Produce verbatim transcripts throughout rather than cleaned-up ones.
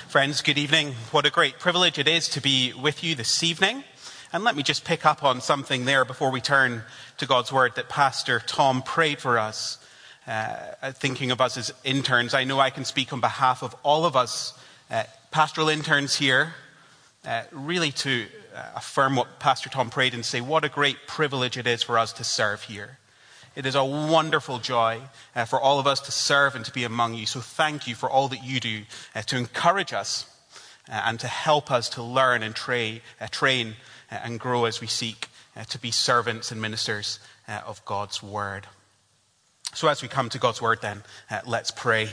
Friends, good evening. What a great privilege it is to be with you this evening. And let me just pick up on something there before we turn to God's word that Pastor Tom prayed for us. Uh, thinking of us as interns, I know I can speak on behalf of all of us uh, pastoral interns here, uh, really to uh, affirm what Pastor Tom prayed and say what a great privilege it is for us to serve here. It is a wonderful joy uh, for all of us to serve and to be among you. So thank you for all that you do uh, to encourage us uh, and to help us to learn and tra- uh, train uh, and grow as we seek uh, to be servants and ministers uh, of God's word. So as we come to God's word then, uh, let's pray.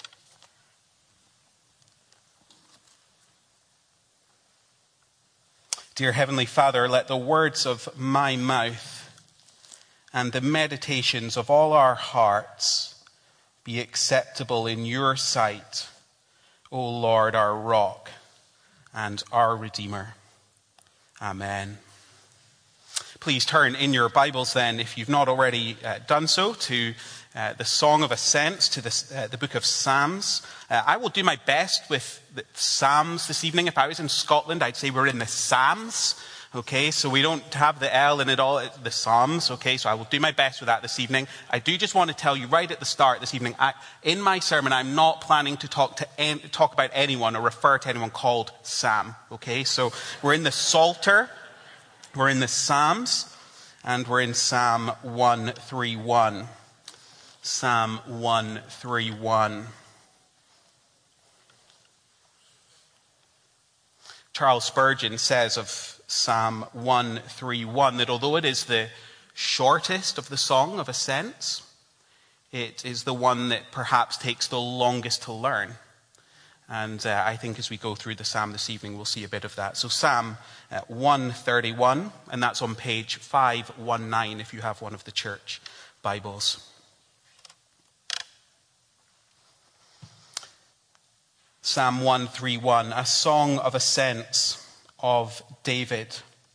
Dear Heavenly Father, let the words of my mouth and the meditations of all our hearts be acceptable in your sight, O Lord, our rock and our Redeemer. Amen. Please turn in your Bibles then, if you've not already uh, done so, to uh, the Song of Ascents, to the, uh, the book of Psalms. Uh, I will do my best with the Psalms this evening. If I was in Scotland, I'd say we're in the Psalms. Okay, so we don't have the L in it all, the Psalms, okay, so I will do my best with that this evening. I do just want to tell you right at the start this evening, I, in my sermon, I'm not planning to talk to any, talk about anyone or refer to anyone called Sam, okay? So we're in the Psalter, we're in the Psalms, and we're in Psalm one thirty-one. Psalm one thirty-one. Charles Spurgeon says of Psalm one thirty-one that although it is the shortest of the Song of Ascents, it is the one that perhaps takes the longest to learn. And uh, I think as we go through the Psalm this evening, we'll see a bit of that. So Psalm uh, one thirty-one, and that's on page five nineteen if you have one of the church Bibles. Psalm one thirty-one, a song of ascents of David.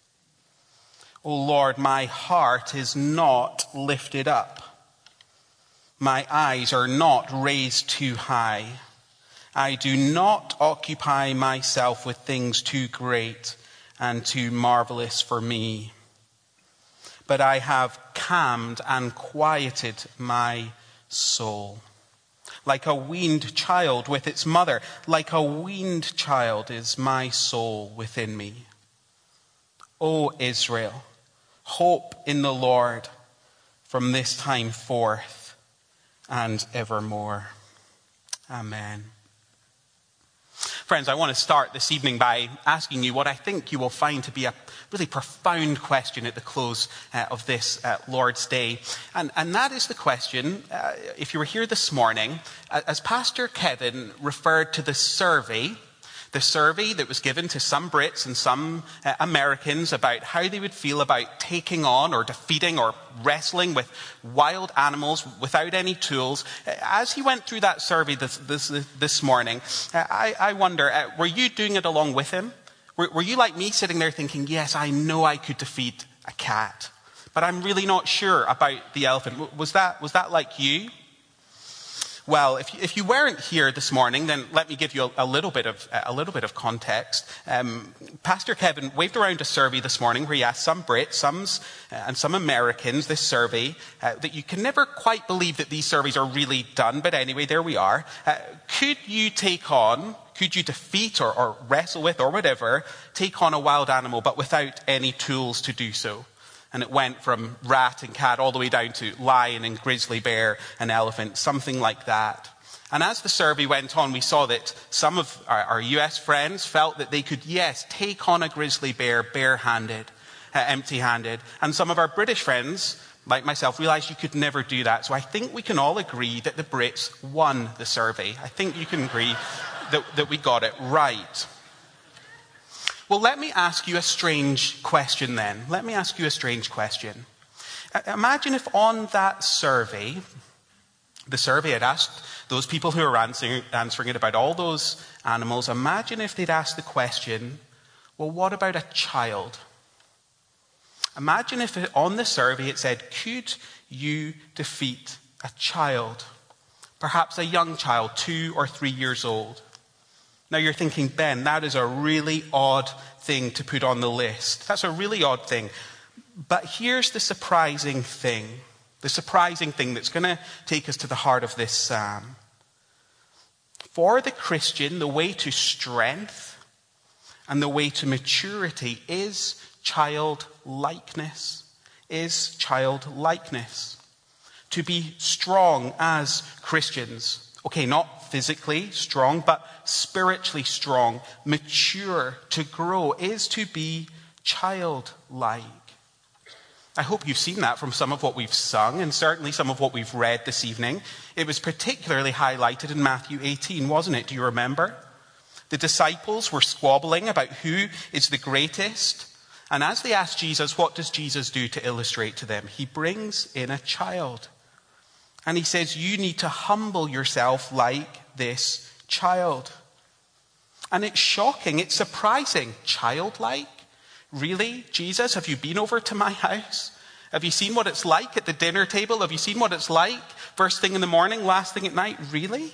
O Lord, my heart is not lifted up. My eyes are not raised too high. I do not occupy myself with things too great and too marvelous for me. But I have calmed and quieted my soul. Like a weaned child with its mother, like a weaned child is my soul within me. O Israel, hope in the Lord from this time forth and evermore. Amen. Friends, I want to start this evening by asking you what I think you will find to be a really profound question at the close uh, of this uh, Lord's Day. And, and that is the question, uh, if you were here this morning, uh, as Pastor Kevin referred to the survey, the survey that was given to some Brits and some uh, Americans about how they would feel about taking on or defeating or wrestling with wild animals without any tools. As he went through that survey this this, this morning, uh, I, I wonder, uh, were you doing it along with him? Were, were you like me sitting there thinking, yes, I know I could defeat a cat, but I'm really not sure about the elephant. Was that, was that like you? Well, if you, if you weren't here this morning, then let me give you a, a little bit of a little bit of context. Um, Pastor Kevin waved around a survey this morning where he asked some Brits, some uh, and some Americans this survey uh, that you can never quite believe that these surveys are really done, but anyway, there we are. Uh, could you take on, could you defeat or, or wrestle with or whatever, take on a wild animal, but without any tools to do so? And it went from rat and cat all the way down to lion and grizzly bear and elephant, something like that. And as the survey went on, we saw that some of our, our U S friends felt that they could, yes, take on a grizzly bear barehanded, uh, empty-handed. And some of our British friends, like myself, realized you could never do that. So I think we can all agree that the Brits won the survey. I think you can agree that, that we got it right. Well, let me ask you a strange question then. Let me ask you a strange question. Imagine if on that survey, the survey had asked those people who were answering, answering it about all those animals, imagine if they'd asked the question, well, what about a child? Imagine if it, on the survey it said, could you defeat a child? Perhaps a young child, two or three years old. Now you're thinking, Ben, that is a really odd thing to put on the list. That's a really odd thing. But here's the surprising thing. The surprising thing that's going to take us to the heart of this psalm. For the Christian, the way to strength and the way to maturity is childlikeness. Is childlikeness. To be strong as Christians. Okay, not physically strong, but spiritually strong. Mature, to grow, is to be childlike. I hope you've seen that from some of what we've sung and certainly some of what we've read this evening. It was particularly highlighted in Matthew eighteen, wasn't it? Do you remember? The disciples were squabbling about who is the greatest. And as they asked Jesus, what does Jesus do to illustrate to them? He brings in a child. And he says, you need to humble yourself like this child. And it's shocking, it's surprising. Childlike? Really? Jesus, have you been over to my house? Have you seen what it's like at the dinner table? Have you seen what it's like first thing in the morning, last thing at night? Really?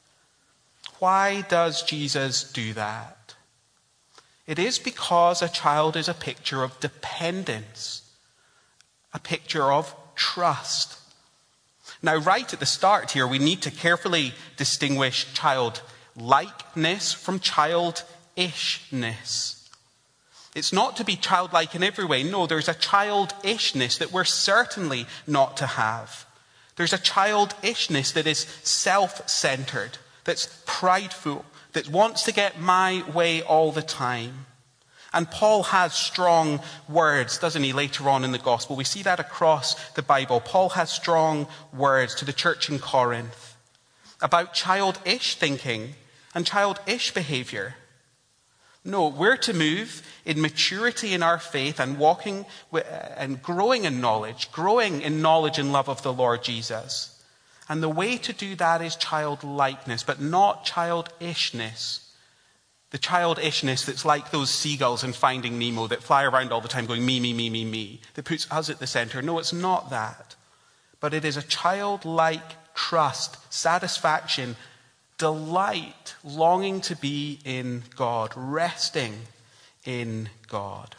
Why does Jesus do that? It is because a child is a picture of dependence, a picture of trust. Now, right at the start here, we need to carefully distinguish childlikeness from childishness. It's not to be childlike in every way. No, there's a childishness that we're certainly not to have. There's a childishness that is self-centered, that's prideful, that wants to get my way all the time. And Paul has strong words, doesn't he, later on in the gospel? We see that across the Bible. Paul has strong words to the church in Corinth about childish thinking and childish behavior. No, we're to move in maturity in our faith and walking and growing in knowledge, growing in knowledge and love of the Lord Jesus. And the way to do that is childlikeness, but not childishness. The childishness that's like those seagulls in Finding Nemo that fly around all the time going me, me, me, me, me, that puts us at the center. No, it's not that. But it is a childlike trust, satisfaction, delight, longing to be in God, resting in God.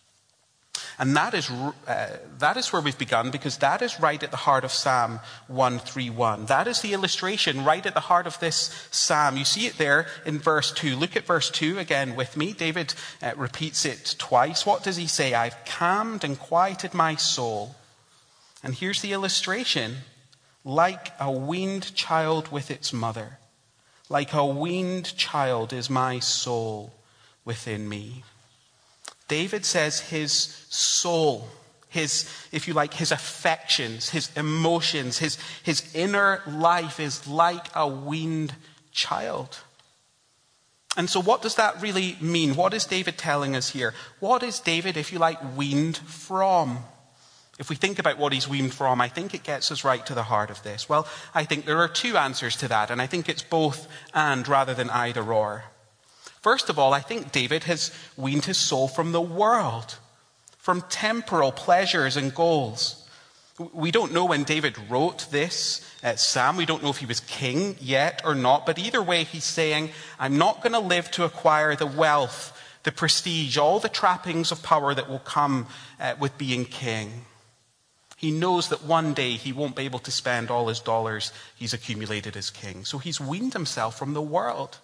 And that is uh, that is where we've begun, because that is right at the heart of Psalm one thirty-one. That is the illustration right at the heart of this psalm. You see it there in verse two. Look at verse two again with me. David uh, repeats it twice. What does he say? I've calmed and quieted my soul. And here's the illustration. Like a weaned child with its mother. Like a weaned child is my soul within me. David says his soul, his, if you like, his affections, his emotions, his, his inner life is like a weaned child. And so what does that really mean? What is David telling us here? What is David, if you like, weaned from? If we think about what he's weaned from, I think it gets us right to the heart of this. Well, I think there are two answers to that, and I think it's both and rather than either or. First of all, I think David has weaned his soul from the world, from temporal pleasures and goals. We don't know when David wrote this uh, psalm. We don't know if he was king yet or not. But either way, he's saying, I'm not going to live to acquire the wealth, the prestige, all the trappings of power that will come uh, with being king. He knows that one day he won't be able to spend all his dollars he's accumulated as king. So he's weaned himself from the world.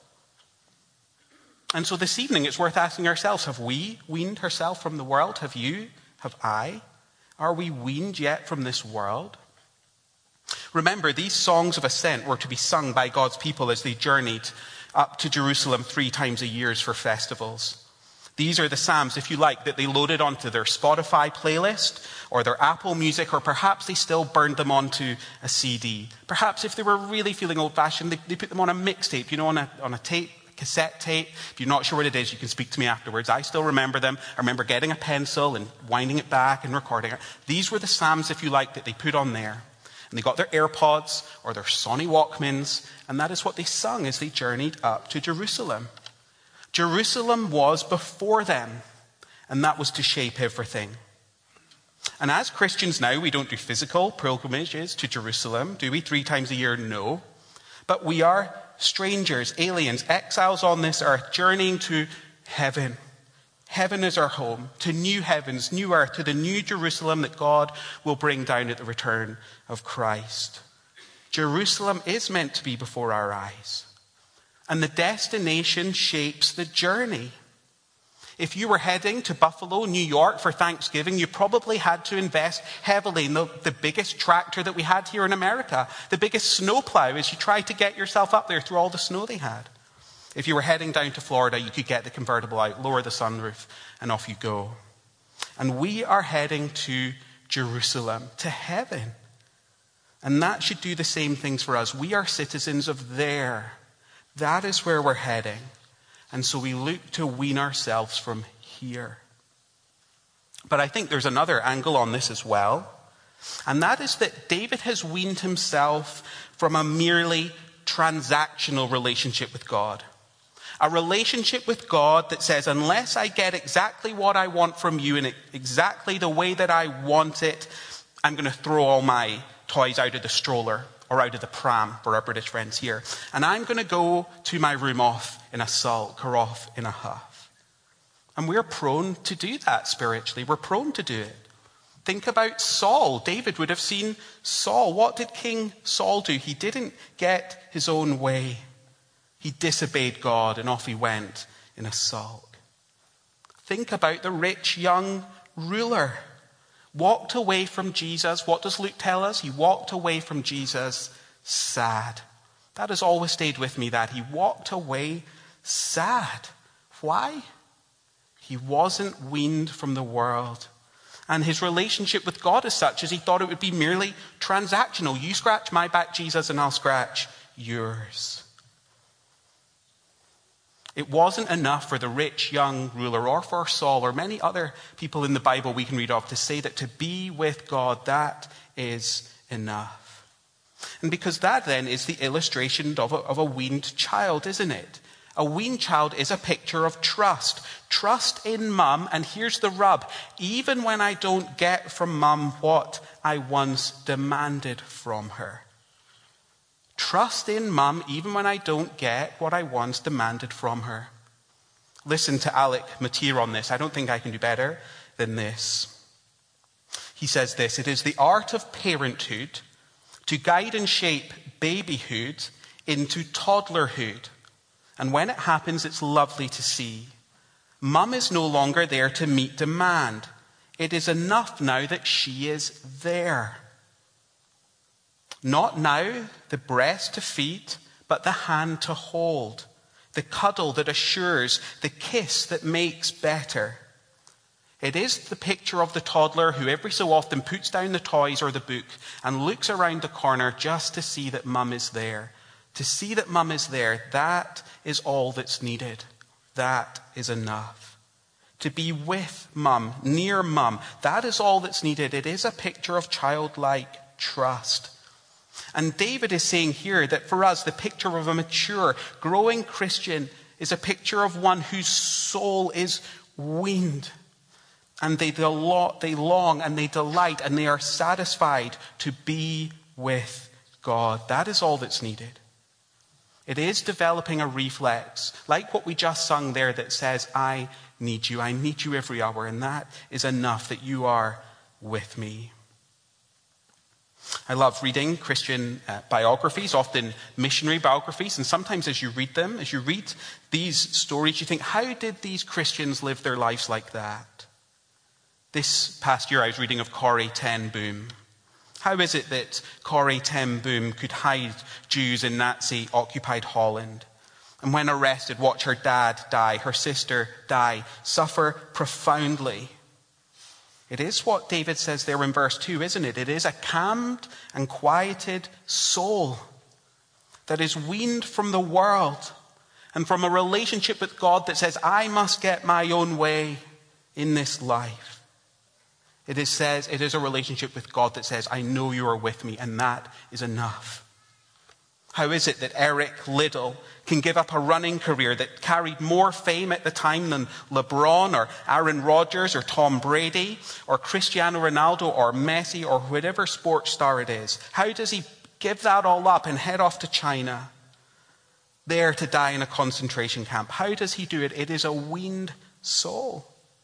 And so this evening, it's worth asking ourselves, have we weaned ourselves from the world? Have you? Have I? Are we weaned yet from this world? Remember, these songs of ascent were to be sung by God's people as they journeyed up to Jerusalem three times a year for festivals. These are the psalms, if you like, that they loaded onto their Spotify playlist or their Apple Music, or perhaps they still burned them onto a C D. Perhaps if they were really feeling old-fashioned, they, they put them on a mixtape, you know, on a, on a tape. Cassette tape. If you're not sure what it is, you can speak to me afterwards. I still remember them. I remember getting a pencil and winding it back and recording it. These were the psalms, if you like, that they put on there. And they got their AirPods or their Sony Walkmans, and that is what they sung as they journeyed up to Jerusalem. Jerusalem was before them, and that was to shape everything. And as Christians now, we don't do physical pilgrimages to Jerusalem, do we? Three times a year? No. But we are strangers, aliens, exiles on this earth, journeying to heaven. Heaven is our home, to new heavens, new earth, to the new Jerusalem that God will bring down at the return of Christ. Jerusalem is meant to be before our eyes. And the destination shapes the journey. If you were heading to Buffalo, New York for Thanksgiving, you probably had to invest heavily in the, the biggest tractor that we had here in America, the biggest snowplow, as you tried to get yourself up there through all the snow they had. If you were heading down to Florida, you could get the convertible out, lower the sunroof, and off you go. And we are heading to Jerusalem, to heaven. And that should do the same things for us. We are citizens of there. That is where we're heading. And so we look to wean ourselves from here. But I think there's another angle on this as well. And that is that David has weaned himself from a merely transactional relationship with God. A relationship with God that says, unless I get exactly what I want from you in exactly the way that I want it, I'm going to throw all my toys out of the stroller or out of the pram for our British friends here. And I'm going to go to my room off in a sulk or off in a huff. And we're prone to do that spiritually. We're prone to do it. Think about Saul. David would have seen Saul. What did King Saul do? He didn't get his own way. He disobeyed God and off he went in a sulk. Think about the rich young ruler. Walked away from Jesus. What does Luke tell us? He walked away from Jesus sad. That has always stayed with me, that he walked away sad. Why? He wasn't weaned from the world. And his relationship with God is such as he thought it would be merely transactional. You scratch my back, Jesus, and I'll scratch yours. It wasn't enough for the rich young ruler or for Saul or many other people in the Bible we can read of to say that to be with God, that is enough. And because that then is the illustration of a, of a weaned child, isn't it? A weaned child is a picture of trust. Trust in mum, and here's the rub. Even when I don't get from mum what I once demanded from her. Trust in mum even when I don't get what I once demanded from her. Listen to Alec Motyer on this. I don't think I can do better than this. He says this: it is the art of parenthood to guide and shape babyhood into toddlerhood. And when it happens, it's lovely to see. Mum is no longer there to meet demand. It is enough now that she is there. Not now the breast to feed, but the hand to hold, the cuddle that assures, the kiss that makes better. It is the picture of the toddler who every so often puts down the toys or the book and looks around the corner just to see that mum is there. To see that mum is there, that is all that's needed. That is enough. To be with mum, near mum, that is all that's needed. It is a picture of childlike trust. And David is saying here that for us, the picture of a mature, growing Christian is a picture of one whose soul is weaned. And they, they long and they delight and they are satisfied to be with God. That is all that's needed. It is developing a reflex, like what we just sung there, that says, I need you. I need you every hour. And that is enough that you are with me. I love reading Christian uh, biographies, often missionary biographies. And sometimes as you read them, as you read these stories, you think, how did these Christians live their lives like that? This past year I was reading of Corrie ten Boom. How is it that Corrie ten Boom could hide Jews in Nazi-occupied Holland? And when arrested, watch her dad die, her sister die, suffer profoundly. It is what David says there in verse two, isn't it? It is a calmed and quieted soul that is weaned from the world and from a relationship with God that says, I must get my own way in this life. It is, says, it is a relationship with God that says, I know you are with me, and that is enough. How is it that Eric Liddell can give up a running career that carried more fame at the time than LeBron or Aaron Rodgers or Tom Brady or Cristiano Ronaldo or Messi or whatever sports star it is? How does he give that all up and head off to China? there to die in a concentration camp. How does he do it? It is a weaned soul.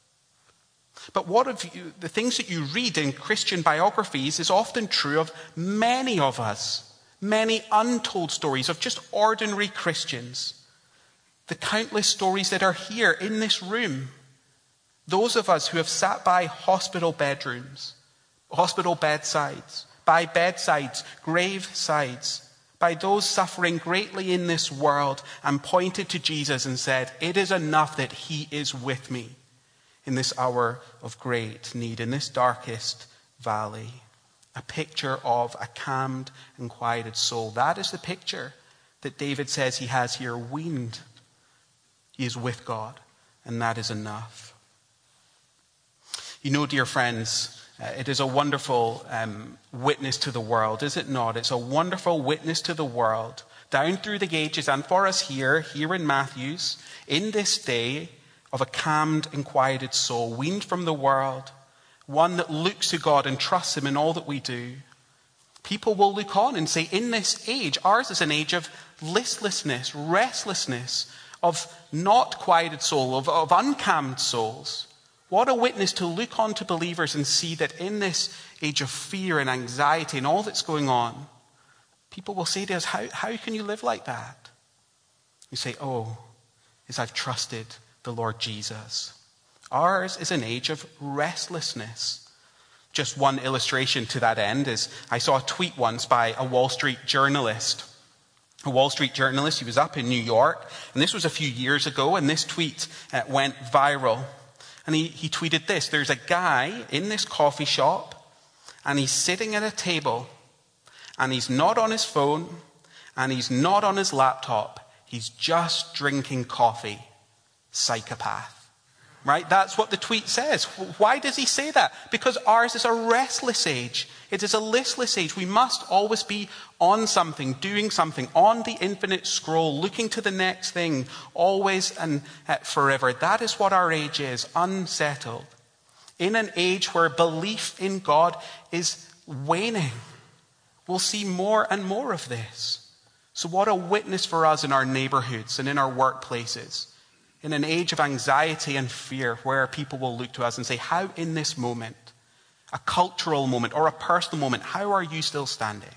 But what of you, the things that you read in Christian biographies is often true of many of us. Many untold stories of just ordinary Christians. The countless stories that are here in this room. Those of us who have sat by hospital bedrooms, hospital bedsides, by bedsides, gravesides, by those suffering greatly in this world, and pointed to Jesus and said, it is enough that he is with me in this hour of great need, in this darkest valley. A picture of a calmed and quieted soul. That is the picture that David says he has here, weaned. He is with God, and that is enough. You know, dear friends, uh, it is a wonderful um, witness to the world, is it not? It's a wonderful witness to the world, down through the ages, and for us here, here in Matthew's, in this day of a calmed and quieted soul, weaned from the world, one that looks to God and trusts him in all that we do. People will look on and say, in this age, ours is an age of listlessness, restlessness, of not quieted soul, of, of uncalmed souls. What a witness to look on to believers and see that in this age of fear and anxiety and all that's going on, people will say to us, how, how can you live like that? We say, oh, is I've trusted the Lord Jesus. Ours is an age of restlessness. Just one illustration to that end is I saw a tweet once by a Wall Street journalist. A Wall Street journalist, he was up in New York, and this was a few years ago, and this tweet uh, went viral. And he, he tweeted this: there's a guy in this coffee shop, and he's sitting at a table, and he's not on his phone, and he's not on his laptop. He's just drinking coffee. Psychopath. Right? That's what the tweet says. Why does he say that? Because ours is a restless age. It is a listless age. We must always be on something, doing something, on the infinite scroll, looking to the next thing, always and forever. That is what our age is, unsettled. In an age where belief in God is waning. We'll see more and more of this. So what a witness for us in our neighborhoods and in our workplaces. In an age of anxiety and fear, where people will look to us and say, how in this moment, a cultural moment or a personal moment, how are you still standing?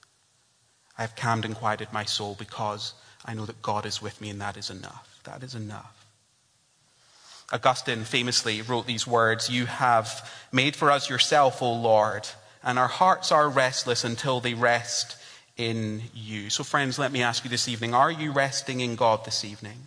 I have calmed and quieted my soul because I know that God is with me, and that is enough. That is enough. Augustine famously wrote these words: you have made for us yourself, O Lord, and our hearts are restless until they rest in you. So friends, let me ask you this evening, are you resting in God this evening?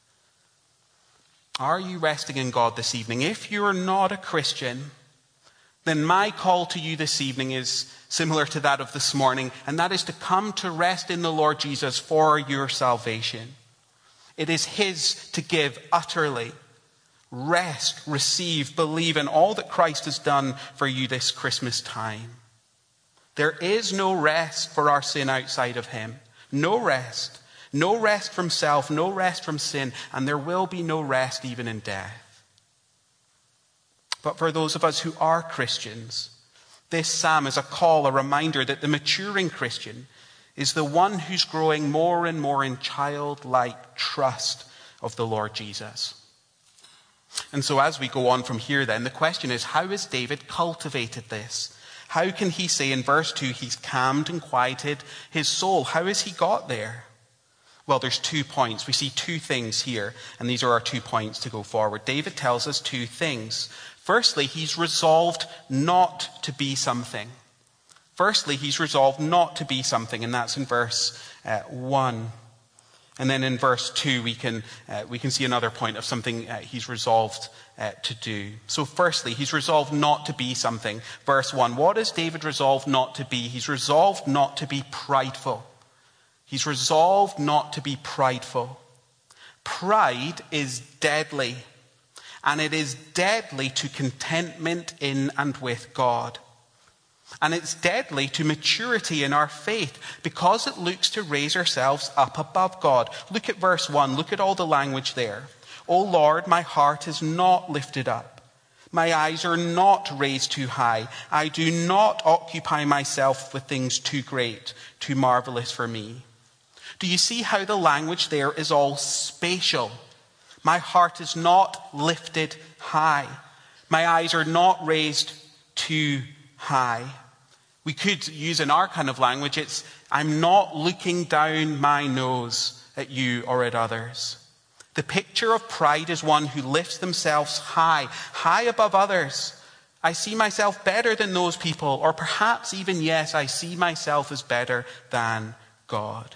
Are you resting in God this evening? If you're not a Christian, then my call to you this evening is similar to that of this morning, and that is to come to rest in the Lord Jesus for your salvation. It is his to give utterly. Rest, receive, believe in all that Christ has done for you this Christmas time. There is no rest for our sin outside of him. No rest. No rest from self, no rest from sin, and there will be no rest even in death. But for those of us who are Christians, this psalm is a call, a reminder that the maturing Christian is the one who's growing more and more in childlike trust of the Lord Jesus. And so as we go on from here then, the question is, how has David cultivated this? How can he say in verse two, he's calmed and quieted his soul? How has he got there? Well, there's two points. We see two things here, and these are our two points to go forward. David tells us two things. Firstly, he's resolved not to be something. Firstly, he's resolved not to be something, and that's in verse uh, one. And then in verse two, we can uh, we can see another point of something uh, he's resolved uh, to do. So firstly, he's resolved not to be something. Verse one, what is David resolved not to be? He's resolved not to be prideful. He's resolved not to be prideful. Pride is deadly, and it is deadly to contentment in and with God. And it's deadly to maturity in our faith because it looks to raise ourselves up above God. Look at verse one. Look at all the language there. O Lord, my heart is not lifted up. My eyes are not raised too high. I do not occupy myself with things too great, too marvelous for me. Do you see how the language there is all spatial? My heart is not lifted high. My eyes are not raised too high. We could use in our kind of language, it's, I'm not looking down my nose at you or at others. The picture of pride is one who lifts themselves high, high above others. I see myself better than those people, or perhaps even, yes, I see myself as better than God.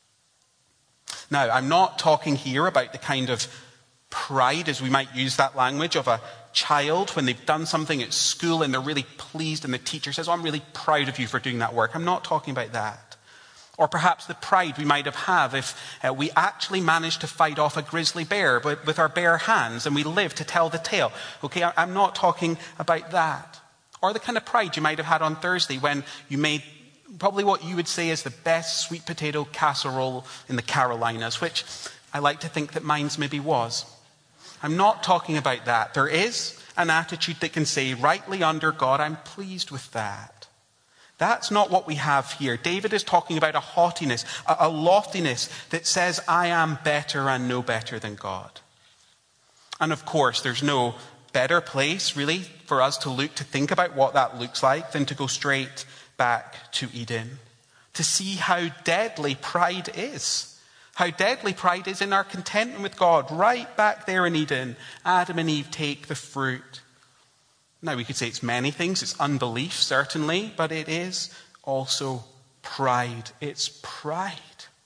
Now, I'm not talking here about the kind of pride, as we might use that language, of a child when they've done something at school and they're really pleased and the teacher says, oh, I'm really proud of you for doing that work. I'm not talking about that. Or perhaps the pride we might have had if uh, we actually managed to fight off a grizzly bear with, with our bare hands and we lived to tell the tale. Okay, I'm not talking about that. Or the kind of pride you might have had on Thursday when you made probably what you would say is the best sweet potato casserole in the Carolinas, which I like to think that mine's maybe was. I'm not talking about that. There is an attitude that can say, rightly under God, I'm pleased with that. That's not what we have here. David is talking about a haughtiness, a, a loftiness that says, I am better and no better than God. And of course, there's no better place, really, for us to look to think about what that looks like than to go straight back to Eden, to see how deadly pride is. How deadly pride is in our contentment with God. Right back there in Eden, Adam and Eve take the fruit. Now we could say it's many things. It's unbelief, certainly, but it is also pride. It's pride.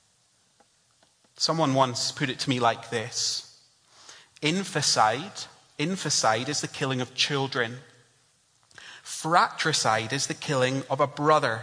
Someone once put it to me like this. Infanticide, infanticide is the killing of children. Fratricide is the killing of a brother.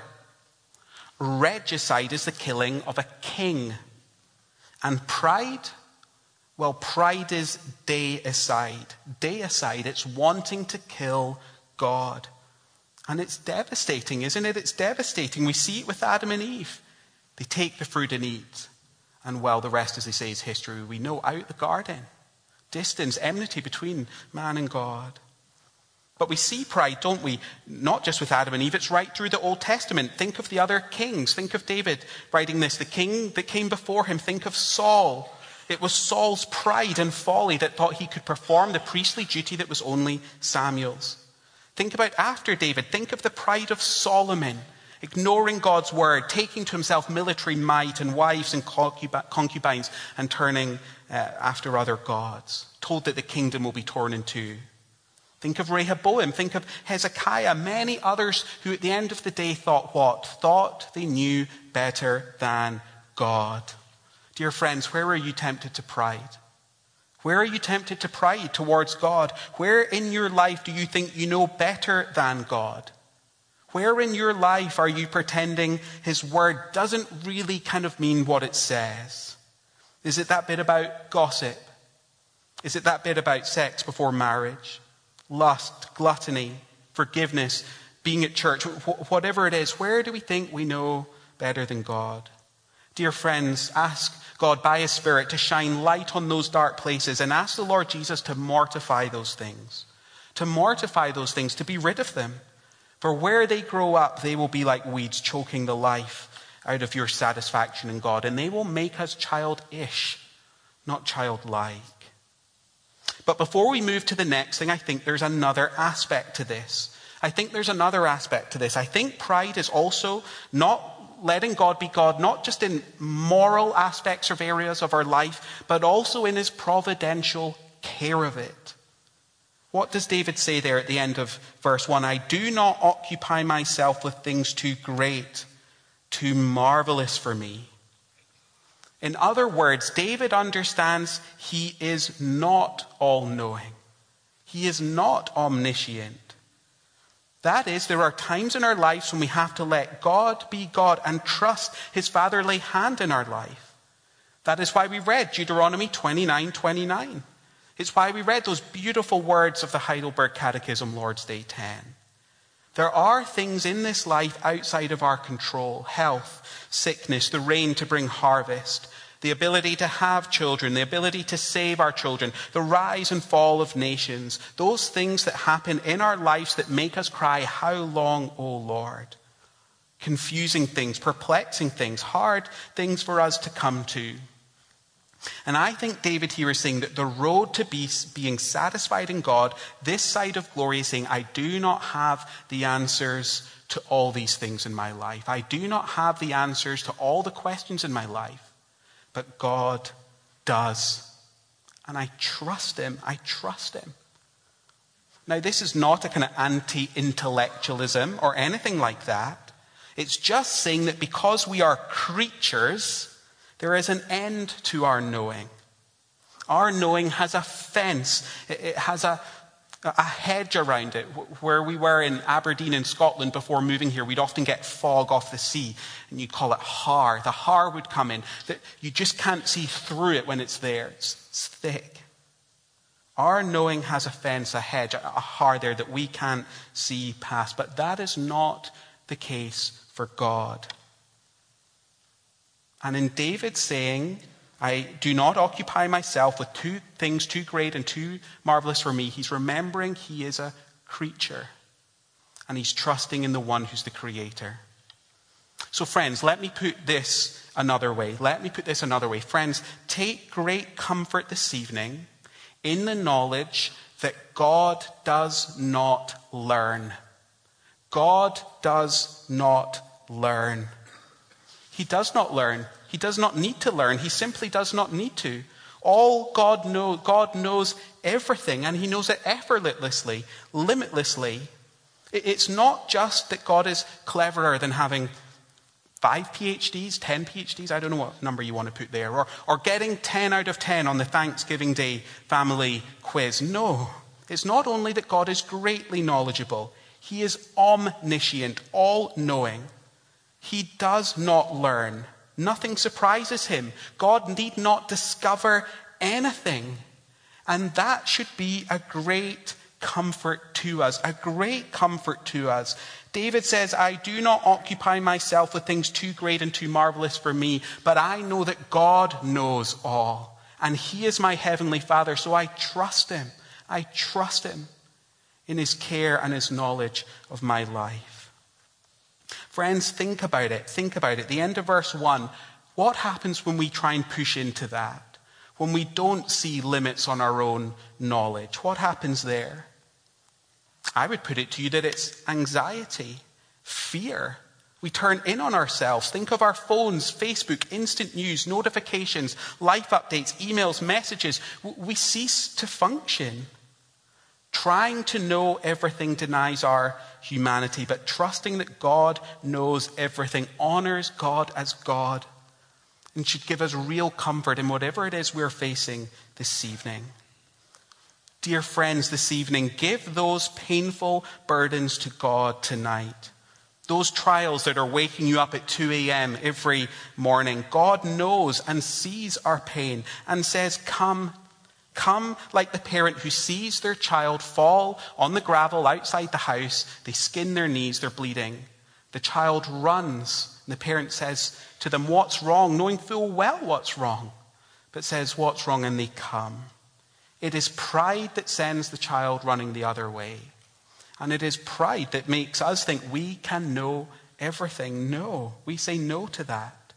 Regicide is the killing of a king. And pride, well, pride is deicide. Deicide, it's wanting to kill God. And it's devastating, isn't it? It's devastating. We see it with Adam and Eve. They take the fruit and eat. And well, the rest, as they say, is history. We know out the garden. Distance, enmity between man and God. But we see pride, don't we? Not just with Adam and Eve, it's right through the Old Testament. Think of the other kings. Think of David writing this. The king that came before him. Think of Saul. It was Saul's pride and folly that thought he could perform the priestly duty that was only Samuel's. Think about after David. Think of the pride of Solomon, ignoring God's word, taking to himself military might and wives and concubines and turning uh, after other gods, told that the kingdom will be torn in two. Think of Rehoboam. Think of Hezekiah. Many others who at the end of the day thought what? Thought they knew better than God. Dear friends, where are you tempted to pride? Where are you tempted to pride towards God? Where in your life do you think you know better than God? Where in your life are you pretending his word doesn't really kind of mean what it says? Is it that bit about gossip? Is it that bit about sex before marriage? Lust, gluttony, forgiveness, being at church, whatever it is, where do we think we know better than God? Dear friends, ask God by his Spirit to shine light on those dark places and ask the Lord Jesus to mortify those things, to mortify those things, to be rid of them. For where they grow up, they will be like weeds choking the life out of your satisfaction in God, and they will make us childish, not childlike. But before we move to the next thing, I think there's another aspect to this. I think there's another aspect to this. I think pride is also not letting God be God, not just in moral aspects of areas of our life, but also in his providential care of it. What does David say there at the end of verse one? I do not occupy myself with things too great, too marvelous for me. In other words, David understands he is not all-knowing. He is not omniscient. That is, there are times in our lives when we have to let God be God and trust his fatherly hand in our life. That is why we read Deuteronomy twenty-nine twenty-nine. It's why we read those beautiful words of the Heidelberg Catechism, Lord's Day ten. There are things in this life outside of our control. Health, sickness, the rain to bring harvest, the ability to have children, the ability to save our children, the rise and fall of nations. Those things that happen in our lives that make us cry, how long, O Lord? confusing things, perplexing things, hard things for us to come to. And I think David here is saying that the road to be, being satisfied in God, this side of glory, is saying, I do not have the answers to all these things in my life. I do not have the answers to all the questions in my life, but God does. And I trust him. I trust him. Now, this is not a kind of anti-intellectualism or anything like that. It's just saying that because we are creatures, there is an end to our knowing. Our knowing has a fence. It has a, a hedge around it. Where we were in Aberdeen in Scotland before moving here, we'd often get fog off the sea, and you'd call it har. The har would come in. That you just can't see through it when it's there. It's, it's thick. Our knowing has a fence, a hedge, a har there that we can't see past. But that is not the case for God. And in David saying, I do not occupy myself with two things too great and too marvelous for me, he's remembering he is a creature. And he's trusting in the one who's the creator. So friends, let me put this another way. Let me put this another way. Friends, take great comfort this evening in the knowledge that God does not learn. God does not learn. He does not learn. He does not need to learn. He simply does not need to. All God knows, God knows everything, and he knows it effortlessly, limitlessly. It's not just that God is cleverer than having five PhDs, ten PhDs, I don't know what number you want to put there, or, or getting ten out of ten on the Thanksgiving Day family quiz. No, it's not only that God is greatly knowledgeable, he is omniscient, all-knowing. He does not learn. Nothing surprises him. God need not discover anything. And that should be a great comfort to us, a great comfort to us. David says, I do not occupy myself with things too great and too marvelous for me, but I know that God knows all. And he is my heavenly Father, so I trust him. I trust him in his care and his knowledge of my life. Friends, think about it. Think about it. The end of verse one. What happens when we try and push into that? When we don't see limits on our own knowledge? What happens there? I would put it to you that it's anxiety, fear. We turn in on ourselves. Think of our phones, Facebook, instant news, notifications, life updates, emails, messages. We cease to function. Trying to know everything denies our humanity, but trusting that God knows everything honors God as God and should give us real comfort in whatever it is we're facing this evening. Dear friends, this evening, give those painful burdens to God tonight. Those trials that are waking you up at two a.m. every morning. God knows and sees our pain and says, come, come like the parent who sees their child fall on the gravel outside the house. They skin their knees, they're bleeding. The child runs, and the parent says to them, what's wrong? Knowing full well what's wrong, but says, what's wrong? And they come. It is pride that sends the child running the other way. And it is pride that makes us think we can know everything. No, we say no to that.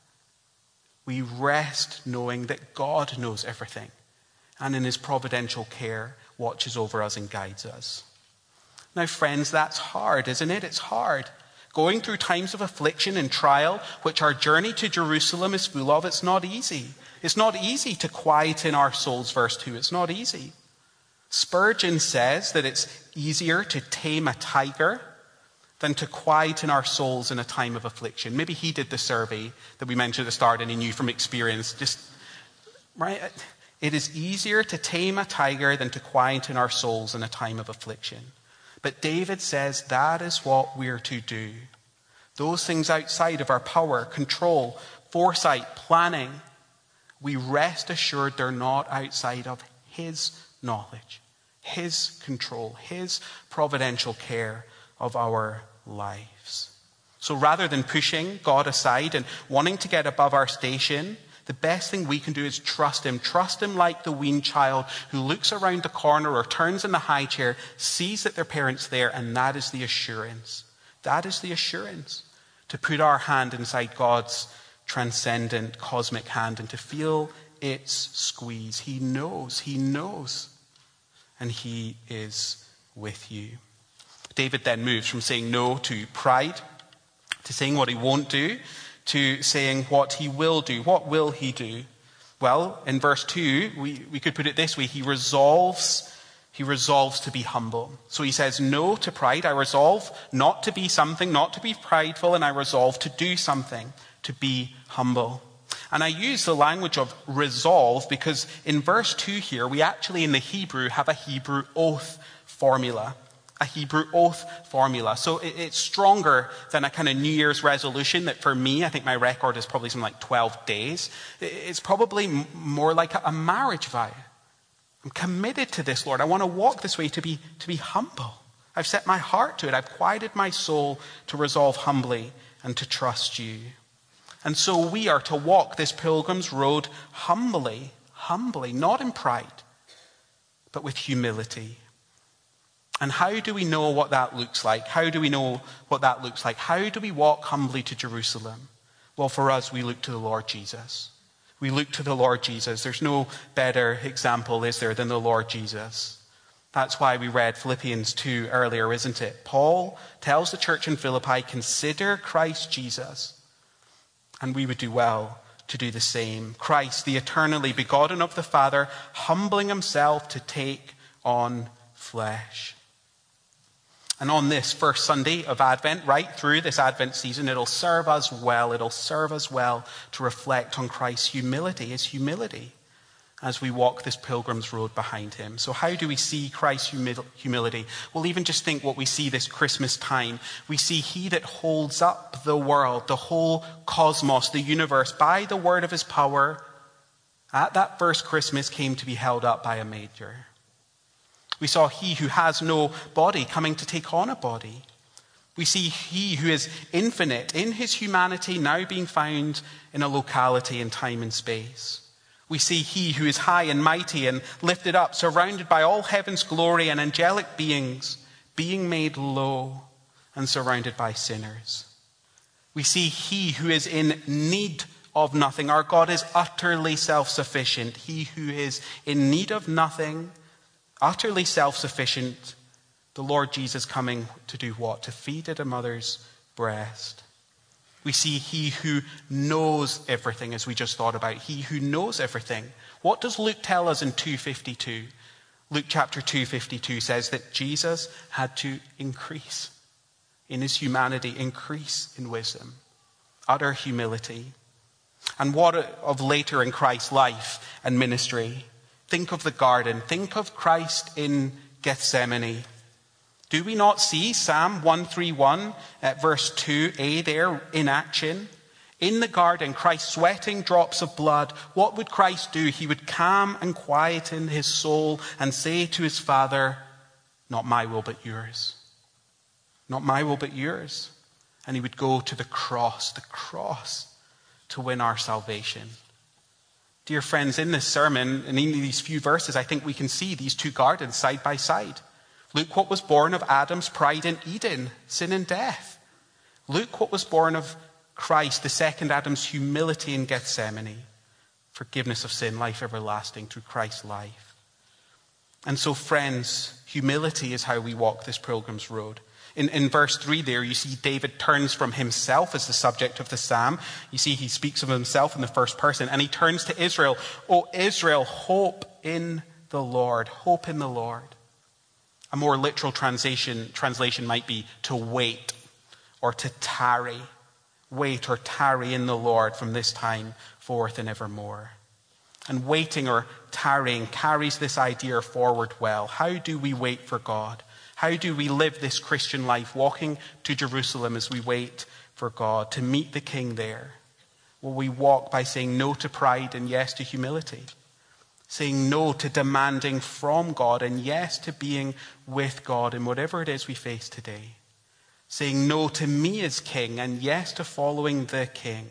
We rest knowing that God knows everything and in his providential care watches over us and guides us. Now, friends, that's hard, isn't it? It's hard. Going through times of affliction and trial, which our journey to Jerusalem is full of, it's not easy. It's not easy to quieten our souls, verse two. It's not easy. Spurgeon says that it's easier to tame a tiger than to quieten our souls in a time of affliction. Maybe he did the survey that we mentioned at the start and he knew from experience. Just, right? It is easier to tame a tiger than to quieten our souls in a time of affliction. But David says that is what we're to do. Those things outside of our power, control, foresight, planning, we rest assured they're not outside of his knowledge, his control, his providential care of our lives. So rather than pushing God aside and wanting to get above our station, the best thing we can do is trust him. Trust him like the weaned child who looks around the corner or turns in the high chair, sees that their parent's there, and that is the assurance. That is the assurance. to put our hand inside God's transcendent cosmic hand and to feel its squeeze. He knows, he knows, and he is with you. David then moves from saying no to pride, to saying what he won't do, to saying what he will do. What will he do? Well, in verse two, we, we could put it this way. He resolves, he resolves to be humble. So he says no to pride. I resolve not to be something, not to be prideful, and I resolve to do something, to be humble. And I use the language of resolve because in verse two here, we actually in the Hebrew have a Hebrew oath formula. A Hebrew oath formula. So it's stronger than a kind of New Year's resolution that for me, I think my record is probably something like twelve days. It's probably more like a marriage vow. I'm committed to this, Lord. I want to walk this way to be, to be humble. I've set my heart to it. I've quieted my soul to resolve humbly and to trust you. And so we are to walk this pilgrim's road humbly, humbly, not in pride, but with humility. And how do we know what that looks like? How do we know what that looks like? How do we walk humbly to Jerusalem? Well, for us, we look to the Lord Jesus. We look to the Lord Jesus. There's no better example, is there, than the Lord Jesus. That's why we read Philippians two earlier, isn't it? Paul tells the church in Philippi, consider Christ Jesus. And we would do well to do the same. Christ, the eternally begotten of the Father, humbling himself to take on flesh. And on this first Sunday of Advent, right through this Advent season, it'll serve us well. It'll serve us well to reflect on Christ's humility, his humility, as we walk this pilgrim's road behind him. So how do we see Christ's humi- humility? Well, even just think what we see this Christmas time. We see he that holds up the world, the whole cosmos, the universe, by the word of his power, at that first Christmas came to be held up by a manger. We saw he who has no body coming to take on a body. We see he who is infinite in his humanity now being found in a locality in time and space. We see he who is high and mighty and lifted up, surrounded by all heaven's glory and angelic beings, being made low and surrounded by sinners. We see he who is in need of nothing. Our God is utterly self-sufficient. He who is in need of nothing, utterly self-sufficient, the Lord Jesus coming to do what? To feed at a mother's breast. We see he who knows everything, as we just thought about. He who knows everything. What does Luke tell us in two fifty-two? Luke chapter two fifty-two says that Jesus had to increase in his humanity, increase in wisdom, utter humility. And what of later in Christ's life and ministry? Think of the garden. Think of Christ in Gethsemane. Do we not see Psalm one thirty-one at verse two a there in action? In the garden, Christ sweating drops of blood. What would Christ do? He would calm and quieten his soul and say to his Father, not my will but yours. Not my will but yours. And he would go to the cross, the cross, to win our salvation. Dear friends, in this sermon, and in these few verses, I think we can see these two gardens side by side. Look what was born of Adam's pride in Eden, sin and death. Look what was born of Christ, the second Adam's humility in Gethsemane, forgiveness of sin, life everlasting through Christ's life. And so, friends, humility is how we walk this pilgrim's road. In, in verse three there, you see David turns from himself as the subject of the psalm. You see he speaks of himself in the first person, and he turns to Israel. Oh, Israel, hope in the Lord. Hope in the Lord. A more literal translation, translation might be to wait or to tarry. Wait or tarry in the Lord from this time forth and evermore. And waiting or tarrying carries this idea forward well. How do we wait for God? How do we live this Christian life, walking to Jerusalem as we wait for God, to meet the King there? Well, we walk by saying no to pride and yes to humility. Saying no to demanding from God and yes to being with God in whatever it is we face today. Saying no to me as King and yes to following the King.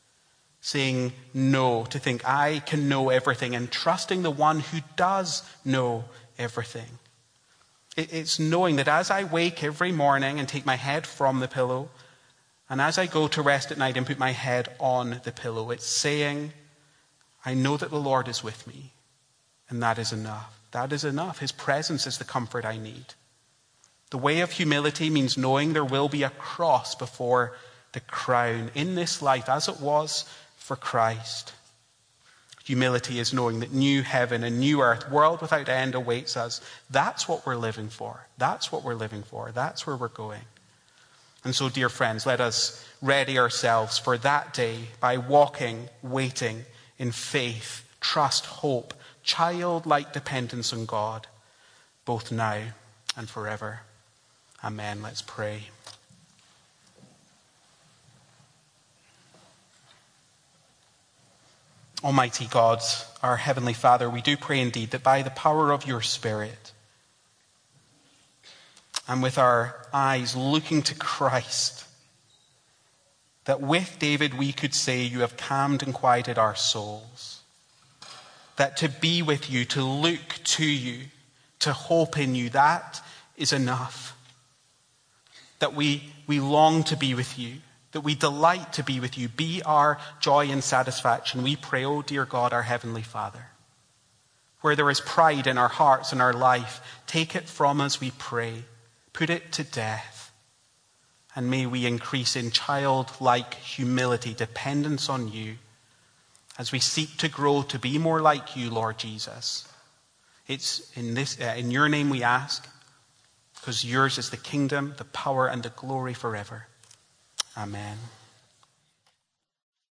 Saying no to think I can know everything and trusting the one who does know everything. It's knowing that as I wake every morning and take my head from the pillow, And as I go to rest at night and put my head on the pillow, it's saying, I know that the Lord is with me, and that is enough. That is enough. His presence is the comfort I need. The way of humility means knowing there will be a cross before the crown in this life, as it was for Christ. Humility is knowing that new heaven and new earth, world without end, awaits us. That's what we're living for. That's what we're living for. That's where we're going. And so, dear friends, let us ready ourselves for that day by walking, waiting in faith, trust, hope, childlike dependence on God, both now and forever. Amen. Let's pray. Almighty God, our Heavenly Father, we do pray indeed that by the power of your Spirit and with our eyes looking to Christ, that with David we could say, you have calmed and quieted our souls. That to be with you, to look to you, to hope in you, that is enough. That we, we long to be with you, that we delight to be with you. Be our joy and satisfaction. We pray, oh dear God, our Heavenly Father. Where there is pride in our hearts and our life, take it from us, we pray. Put it to death. And may we increase in childlike humility, dependence on you, as we seek to grow to be more like you, Lord Jesus. It's in this, uh, in your name we ask, because yours is the kingdom, the power, and the glory forever. Amen.